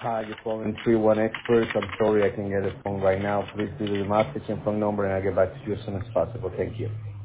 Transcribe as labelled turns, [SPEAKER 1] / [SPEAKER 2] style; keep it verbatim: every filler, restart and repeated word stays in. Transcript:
[SPEAKER 1] Hi, you're calling three one Experts. I'm sorry I can get a phone right now. Please leave the message and phone number, and I'll get back to you as soon as possible. Thank you.